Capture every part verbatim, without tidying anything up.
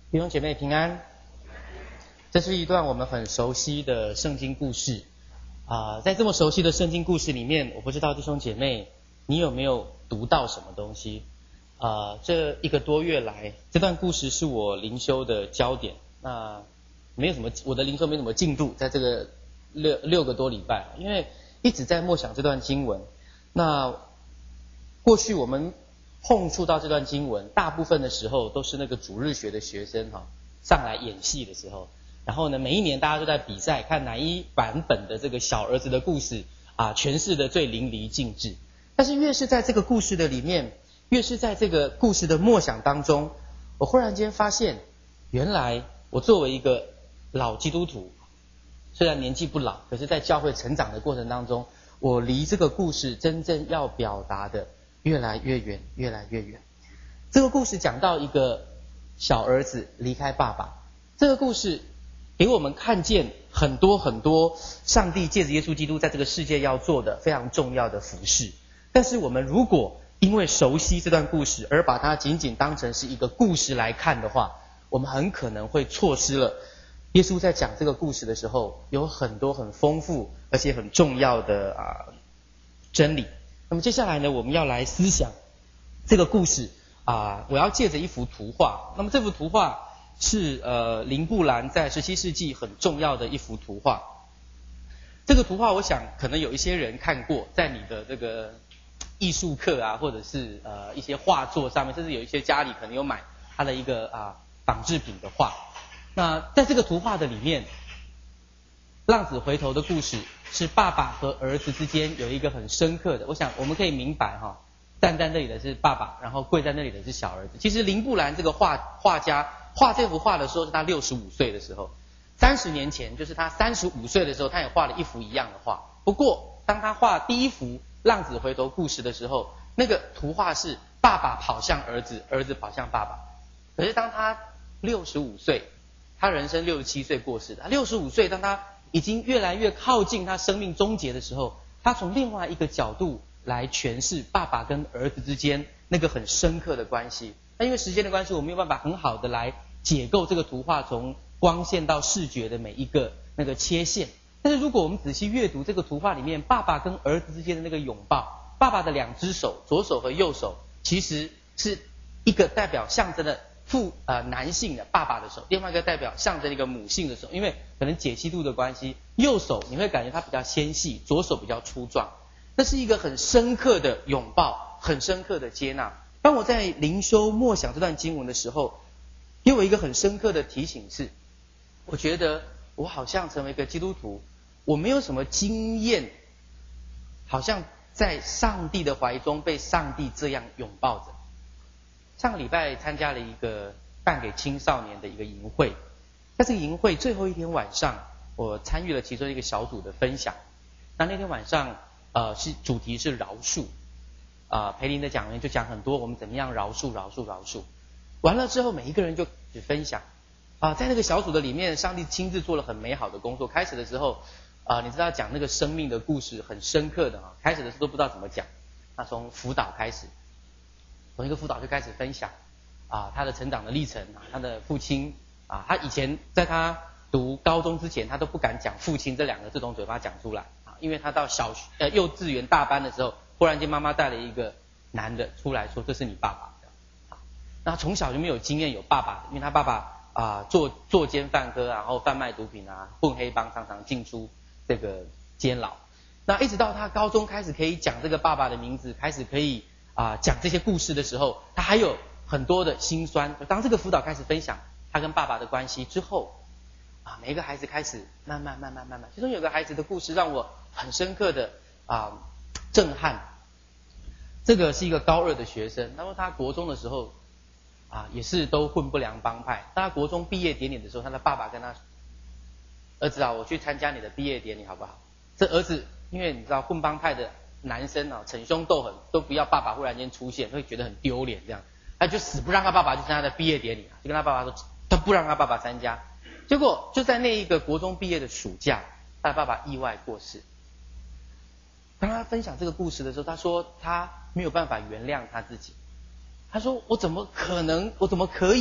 弟兄姐妹平安。这是一段我们很熟悉的圣经故事啊、呃，在这么熟悉的圣经故事里面，我不知道弟兄姐妹你有没有读到什么东西啊、呃？这一个多月来，这段故事是我灵修的焦点。那没有什么，我的灵修没什么进度，在这个六六个多礼拜，因为一直在默想这段经文。那过去我们碰触到这段经文，大部分的时候都是那个主日学的学生哈上来演戏的时候，然后呢，每一年大家都在比赛，看哪一版本的这个小儿子的故事啊诠释的最淋漓尽致。但是越是在这个故事的里面，越是在这个故事的默想当中，我忽然间发现，原来我作为一个老基督徒，虽然年纪不老，可是在教会成长的过程当中，我离这个故事真正要表达的越来越远，越来越远。这个故事讲到一个小儿子离开爸爸，这个故事给我们看见很多很多上帝借着耶稣基督在这个世界要做的非常重要的服事。但是我们如果因为熟悉这段故事而把它仅仅当成是一个故事来看的话，我们很可能会错失了耶稣在讲这个故事的时候有很多很丰富而且很重要的啊真理。那么接下来呢，我们要来思想这个故事啊，我要借着一幅图画。那么这幅图画是呃林布兰在十七世纪很重要的一幅图画。这个图画我想可能有一些人看过，在你的这个艺术课啊，或者是呃一些画作上面，甚至有一些家里可能有买他的一个啊仿制品的画。那在这个图画的里面，浪子回头的故事是爸爸和儿子之间有一个很深刻的，我想我们可以明白哈，站在那里的是爸爸，然后跪在那里的是小儿子。其实林布兰这个画画家画这幅画的时候是他六十五岁的时候，三十年前就是他三十五岁的时候，他也画了一幅一样的画。不过当他画第一幅浪子回头故事的时候，那个图画是爸爸跑向儿子，儿子跑向爸爸。可是当他六十五岁，他人生六十七岁过世的，六十五岁当他已经越来越靠近他生命终结的时候，他从另外一个角度来诠释爸爸跟儿子之间那个很深刻的关系。那因为时间的关系，我没有办法很好的来解构这个图画从光线到视觉的每一个那个切线。但是如果我们仔细阅读这个图画里面爸爸跟儿子之间的那个拥抱，爸爸的两只手，左手和右手，其实是一个代表象征的父呃男性的爸爸的手，另外一个代表象征一个母性的手，因为可能解析度的关系，右手你会感觉它比较纤细，左手比较粗壮。那是一个很深刻的拥抱，很深刻的接纳。当我在灵修默想这段经文的时候，给我一个很深刻的提醒是，我觉得我好像成为一个基督徒，我没有什么经验，好像在上帝的怀中被上帝这样拥抱着。上个礼拜参加了一个办给青少年的一个营会，在这个营会最后一天晚上，我参与了其中一个小组的分享。那那天晚上呃是主题是饶恕啊、呃，培林的讲员就讲很多我们怎么样饶恕饶恕饶恕。完了之后每一个人就只分享啊、呃，在那个小组的里面，上帝亲自做了很美好的工作。开始的时候啊、呃，你知道讲那个生命的故事很深刻的啊，开始的时候都不知道怎么讲。那从辅导开始，从一个辅导就开始分享啊他的成长的历程啊，他的父亲啊，他以前在他读高中之前，他都不敢讲父亲这两个字从嘴巴讲出来啊，因为他到小学呃幼稚园大班的时候，忽然间妈妈带了一个男的出来说这是你爸爸的啊，那从小就没有经验有爸爸的，因为他爸爸啊作作奸犯科，然后贩卖毒品啊，混黑帮，常常进出这个监牢。那一直到他高中开始可以讲这个爸爸的名字，开始可以啊、呃、讲这些故事的时候，他还有很多的辛酸。当这个辅导开始分享他跟爸爸的关系之后啊，每一个孩子开始慢慢慢慢慢慢，其中有个孩子的故事让我很深刻的啊震撼。这个是一个高二的学生，他说他国中的时候啊也是都混不良帮派。当他国中毕业典礼的时候，他的爸爸跟他说，儿子啊，我去参加你的毕业典礼好不好？这儿子因为你知道混帮派的男生啊，逞凶斗狠，都不要爸爸忽然间出现，会觉得很丢脸，这样他就死不让他爸爸去参加他的毕业典礼，就跟他爸爸说他不让他爸爸参加。结果就在那一个国中毕业的暑假，他爸爸意外过世。当他分享这个故事的时候，他说他没有办法原谅他自己。他说我怎么可能，我怎么可以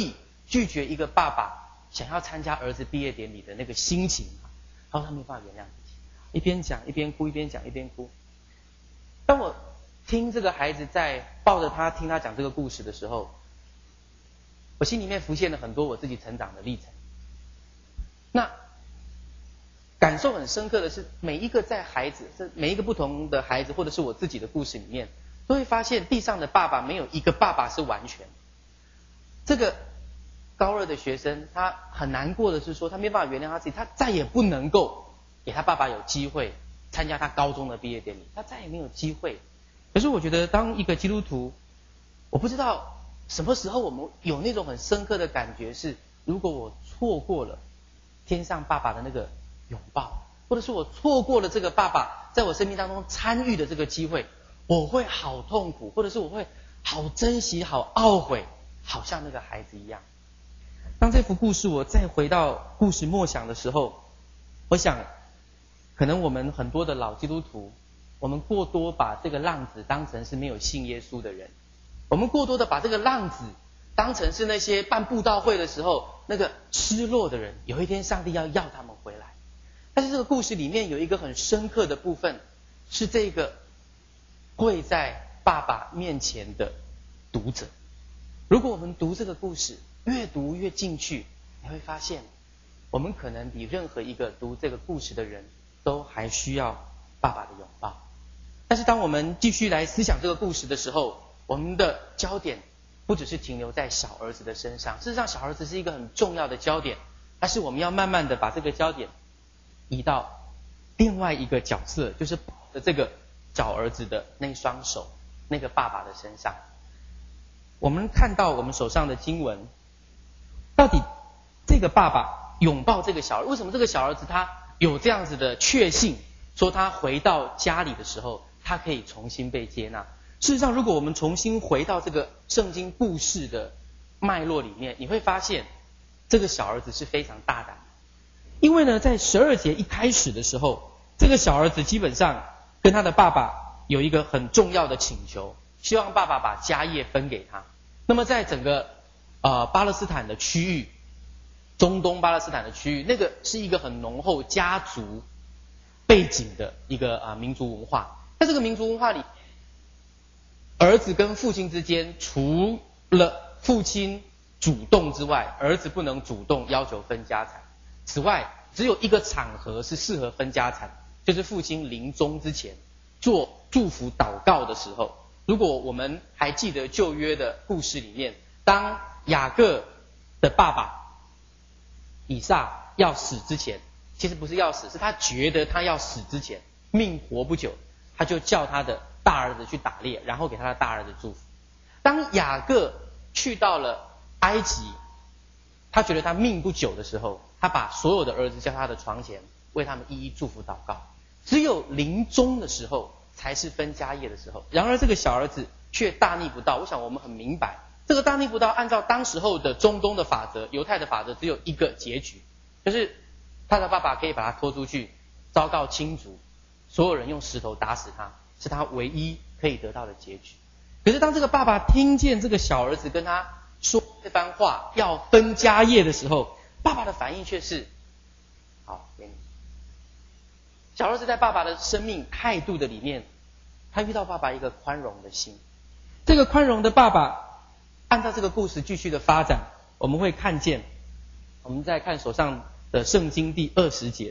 拒绝一个爸爸想要参加儿子毕业典礼的那个心情。然后他没有办法原谅自己，一边讲一边哭，一边讲一边哭。当我听这个孩子在抱着他听他讲这个故事的时候，我心里面浮现了很多我自己成长的历程。那感受很深刻的是，每一个在孩子，每一个不同的孩子，或者是我自己的故事里面，都会发现地上的爸爸没有一个爸爸是完全。这个高二的学生，他很难过的是说，他没办法原谅他自己，他再也不能够给他爸爸有机会参加他高中的毕业典礼，他再也没有机会。可是我觉得，当一个基督徒，我不知道什么时候我们有那种很深刻的感觉是，如果我错过了天上爸爸的那个拥抱，或者是我错过了这个爸爸在我生命当中参与的这个机会，我会好痛苦，或者是我会好珍惜、好懊悔，好像那个孩子一样。当这幅故事我再回到故事默想的时候，我想可能我们很多的老基督徒，我们过多把这个浪子当成是没有信耶稣的人，我们过多的把这个浪子当成是那些办布道会的时候那个失落的人，有一天上帝要要他们回来。但是这个故事里面有一个很深刻的部分，是这个跪在爸爸面前的读者。如果我们读这个故事越读越进去，你会发现我们可能比任何一个读这个故事的人都还需要爸爸的拥抱。但是当我们继续来思想这个故事的时候，我们的焦点不只是停留在小儿子的身上，事实上小儿子是一个很重要的焦点，但是我们要慢慢的把这个焦点移到另外一个角色，就是抱着这个小儿子的那双手，那个爸爸的身上。我们看到我们手上的经文，到底这个爸爸拥抱这个小儿，为什么这个小儿子他有这样子的确信，说他回到家里的时候他可以重新被接纳。事实上如果我们重新回到这个圣经故事的脉络里面，你会发现这个小儿子是非常大胆的。因为呢在十二节一开始的时候，这个小儿子基本上跟他的爸爸有一个很重要的请求，希望爸爸把家业分给他。那么在整个呃巴勒斯坦的区域，中东巴勒斯坦的区域，那个是一个很浓厚家族背景的一个啊、呃、民族文化。在这个民族文化里，儿子跟父亲之间，除了父亲主动之外，儿子不能主动要求分家产。此外，只有一个场合是适合分家产，就是父亲临终之前做祝福祷告的时候。如果我们还记得旧约的故事里面，当雅各的爸爸以撒要死之前，其实不是要死，是他觉得他要死之前命活不久，他就叫他的大儿子去打猎，然后给他的大儿子祝福。当雅各去到了埃及，他觉得他命不久的时候，他把所有的儿子叫他的床前，为他们一一祝福祷告。只有临终的时候才是分家业的时候。然而这个小儿子却大逆不道。我想我们很明白，这个大逆不道按照当时候的中东的法则，犹太的法则只有一个结局，就是他的爸爸可以把他拖出去昭告亲族，所有人用石头打死他，是他唯一可以得到的结局。可是当这个爸爸听见这个小儿子跟他说这番话要分家业的时候，爸爸的反应却是好给你。小儿子在爸爸的生命态度的里面，他遇到爸爸一个宽容的心。这个宽容的爸爸，按照这个故事继续的发展，我们会看见，我们再看手上的圣经第二十节，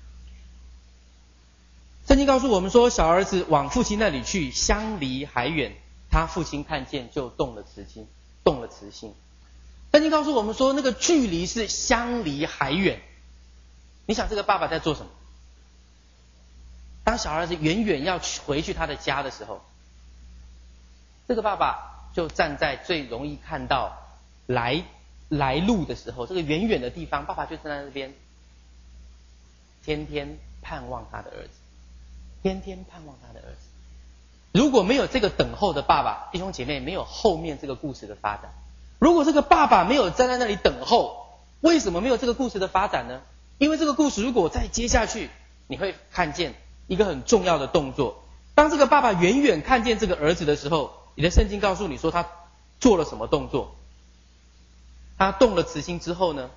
圣经告诉我们说，小儿子往父亲那里去，相离还远，他父亲看见就动了慈心，动了慈心。圣经告诉我们说，那个距离是相离还远。你想这个爸爸在做什么？当小儿子远远要回去他的家的时候，这个爸爸就站在最容易看到来来路的时候，这个远远的地方，爸爸就站在那边，天天盼望他的儿子，天天盼望他的儿子。如果没有这个等候的爸爸，弟兄姐妹，没有后面这个故事的发展。如果这个爸爸没有站在那里等候，为什么没有这个故事的发展呢？因为这个故事如果再接下去，你会看见一个很重要的动作。当这个爸爸远远看见这个儿子的时候，你的圣经告诉你说他做了什么动作？他他动了慈心之后呢，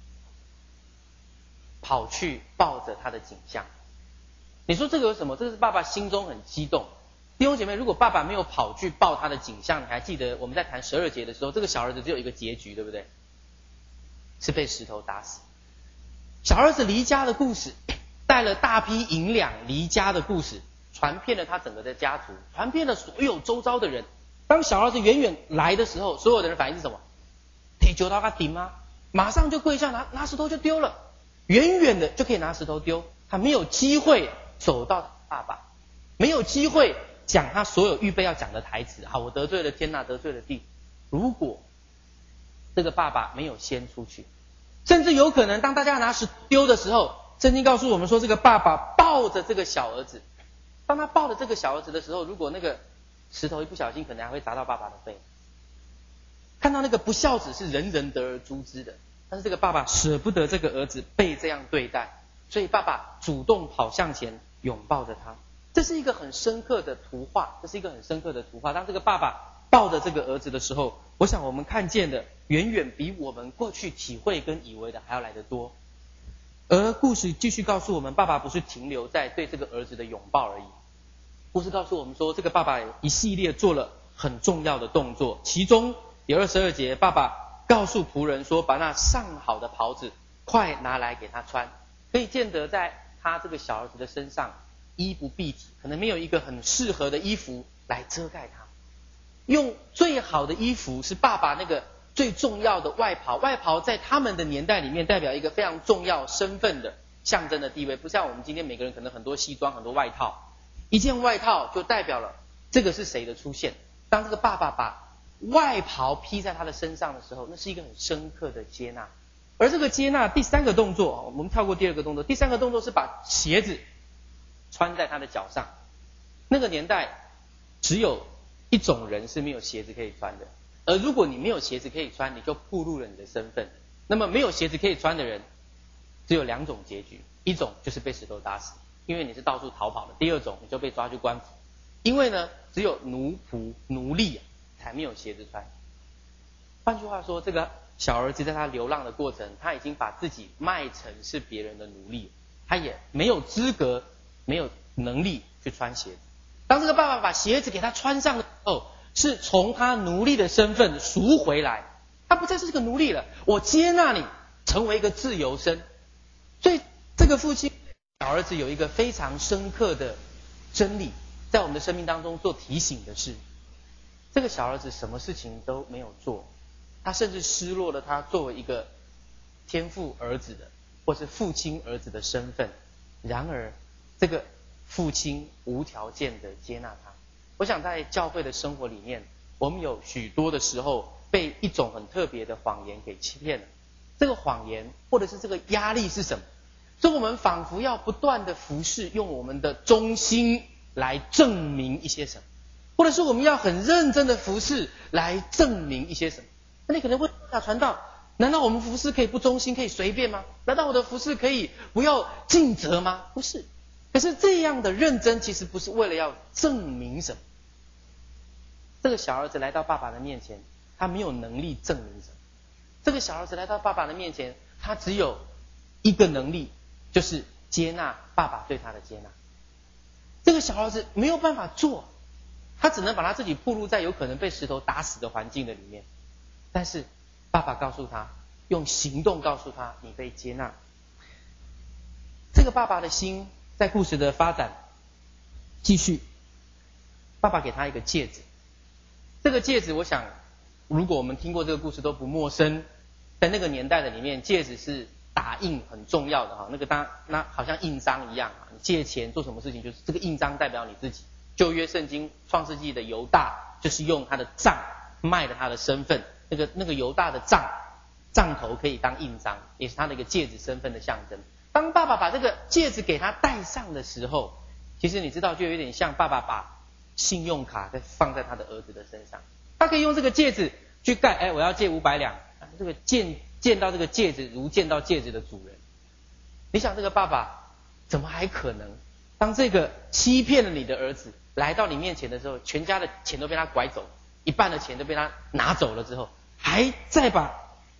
跑去抱着他的景象。你说这个有什么？这个是爸爸心中很激动。弟兄姐妹，如果爸爸没有跑去抱他的景象，你还记得我们在谈十二节的时候，这个小儿子只有一个结局，对不对？是被石头打死。小儿子离家的故事，带了大批银两离家的故事，传遍了他整个的家族，传遍了所有周遭的人。当小儿子远远来的时候，所有的人反应是什么？铁球他个顶吗？马上就跪下拿拿石头就丢了，远远的就可以拿石头丢。他没有机会走到爸爸，没有机会讲他所有预备要讲的台词。好，我得罪了天哪，得罪了地。如果这个爸爸没有先出去，甚至有可能当大家拿石头丢的时候，圣经告诉我们说，这个爸爸抱着这个小儿子，当他抱着这个小儿子的时候，如果那个石头一不小心，可能还会砸到爸爸的背。看到那个不孝子是人人得而诛之的，但是这个爸爸舍不得这个儿子被这样对待，所以爸爸主动跑向前拥抱着他。这是一个很深刻的图画，这是一个很深刻的图画。当这个爸爸抱着这个儿子的时候，我想我们看见的远远比我们过去体会跟以为的还要来得多。而故事继续告诉我们，爸爸不是停留在对这个儿子的拥抱而已。故事告诉我们说，这个爸爸一系列做了很重要的动作，其中第二十二节，爸爸告诉仆人说，把那上好的袍子快拿来给他穿。可以见得在他这个小儿子的身上，衣不蔽体，可能没有一个很适合的衣服来遮盖他。用最好的衣服是爸爸那个最重要的外袍，外袍在他们的年代里面代表一个非常重要身份的象征的地位，不像我们今天每个人可能很多西装很多外套，一件外套就代表了这个是谁的出现。当这个爸爸把外袍披在他的身上的时候，那是一个很深刻的接纳。而这个接纳第三个动作，我们跳过第二个动作，第三个动作是把鞋子穿在他的脚上。那个年代只有一种人是没有鞋子可以穿的，而如果你没有鞋子可以穿，你就暴露了你的身份。那么没有鞋子可以穿的人只有两种结局，一种就是被石头打死，因为你是到处逃跑的；第二种你就被抓去官府，因为呢只有奴仆奴隶、啊、才没有鞋子穿。换句话说，这个小儿子在他流浪的过程，他已经把自己卖成是别人的奴隶，他也没有资格没有能力去穿鞋子。当这个爸爸把鞋子给他穿上的时候，是从他奴隶的身份赎回来，他不再是个奴隶了，我接纳你成为一个自由身。所以这个父亲小儿子有一个非常深刻的真理，在我们的生命当中做提醒的是，这个小儿子什么事情都没有做，他甚至失落了他作为一个天父儿子的或是父亲儿子的身份。然而这个父亲无条件的接纳他。我想在教会的生活里面，我们有许多的时候被一种很特别的谎言给欺骗了。这个谎言或者是这个压力是什么？所以我们仿佛要不断的服侍，用我们的忠心来证明一些什么，或者是我们要很认真的服侍来证明一些什么。那你可能会想，传道，难道我们服侍可以不忠心，可以随便吗？难道我的服侍可以不要尽责吗？不是。可是这样的认真其实不是为了要证明什么。这个小儿子来到爸爸的面前，他没有能力证明什么。这个小儿子来到爸爸的面前，他只有一个能力，就是接纳爸爸对他的接纳。这个小儿子没有办法做，他只能把他自己暴露在有可能被石头打死的环境的里面。但是爸爸告诉他，用行动告诉他，你被接纳。这个爸爸的心在故事的发展继续，爸爸给他一个戒指。这个戒指我想如果我们听过这个故事都不陌生，在那个年代的里面，戒指是打印很重要的哈，那个当那好像印章一样，你借钱做什么事情，就是这个印章代表你自己。旧约圣经创世纪的犹大就是用他的杖卖了他的身份，那个那个犹大的杖杖头可以当印章，也是他的一个戒指身份的象征。当爸爸把这个戒指给他戴上的时候，其实你知道就有点像爸爸把信用卡再放在他的儿子的身上，他可以用这个戒指去盖，哎，我要借五百两，这个见见到这个戒指如见到戒指的主人。你想这个爸爸怎么还可能当这个欺骗了你的儿子来到你面前的时候，全家的钱都被他拐走，一半的钱都被他拿走了之后，还再把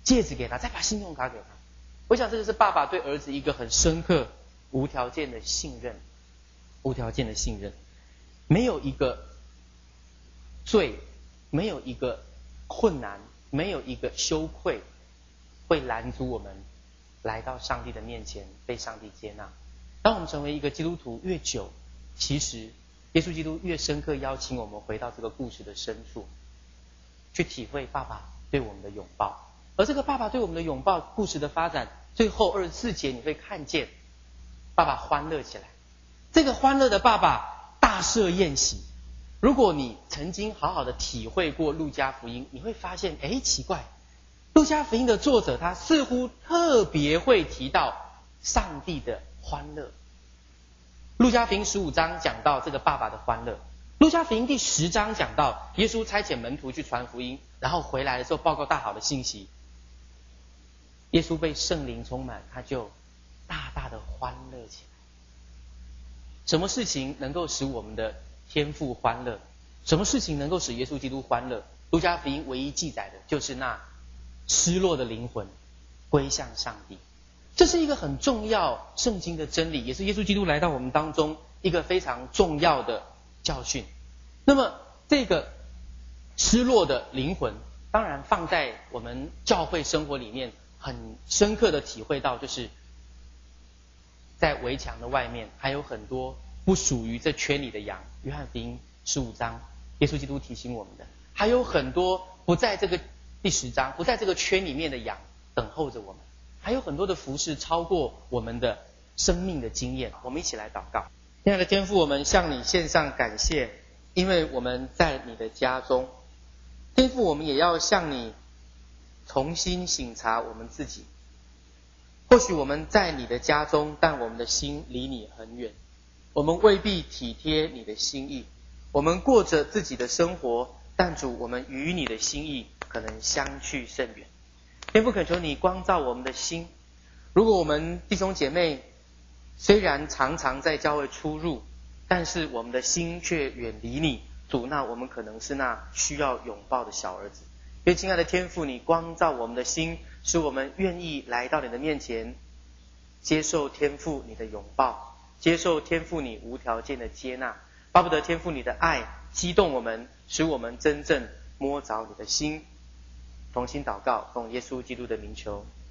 戒指给他，再把信用卡给他。我想这个是爸爸对儿子一个很深刻、无条件的信任，无条件的信任。没有一个罪，没有一个困难，没有一个羞愧会拦阻我们来到上帝的面前，被上帝接纳。当我们成为一个基督徒越久，其实耶稣基督越深刻邀请我们回到这个故事的深处，去体会爸爸对我们的拥抱。而这个爸爸对我们的拥抱，故事的发展，最后二十四节你会看见爸爸欢乐起来。这个欢乐的爸爸大设宴席。如果你曾经好好的体会过路加福音，你会发现，哎，奇怪，路加福音的作者他似乎特别会提到上帝的欢乐。路加福音十五章讲到这个爸爸的欢乐，路加福音第十章讲到耶稣差遣门徒去传福音，然后回来的时候报告大好的信息，耶稣被圣灵充满，他就大大的欢乐起来。什么事情能够使我们的天父欢乐？什么事情能够使耶稣基督欢乐？路加福音唯一记载的就是那失落的灵魂归向上帝。这是一个很重要圣经的真理，也是耶稣基督来到我们当中一个非常重要的教训。那么这个失落的灵魂，当然放在我们教会生活里面很深刻的体会到，就是在围墙的外面还有很多不属于这圈里的羊。约翰福音十五章耶稣基督提醒我们的，还有很多不在这个第十章不在这个圈里面的羊等候着我们，还有很多的服事超过我们的生命的经验。我们一起来祷告。亲爱的天父，我们向你献上感谢，因为我们在你的家中。天父，我们也要向你重新省察我们自己。或许我们在你的家中，但我们的心离你很远，我们未必体贴你的心意，我们过着自己的生活，但主，我们与你的心意可能相去甚远。天父，恳求你光照我们的心。如果我们弟兄姐妹虽然常常在教会出入，但是我们的心却远离你，主，那我们可能是那需要拥抱的小儿子。因为亲爱的天父，你光照我们的心，使我们愿意来到你的面前，接受天父你的拥抱，接受天父你无条件的接纳，巴不得天父你的爱激动我们，使我们真正摸着你的心。同心祷告，奉耶稣基督的名求。